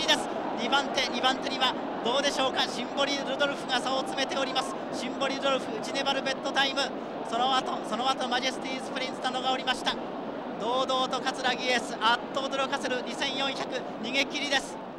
です。2番手にはどうでしょうか、シンボリルドルフが差を詰めております。シンボリルドルフ、ジネバルベッドタイム、その後マジェスティーズプリンスなどがおりました。堂々と桂木エース、あっと驚かせる2400、逃げ切りです。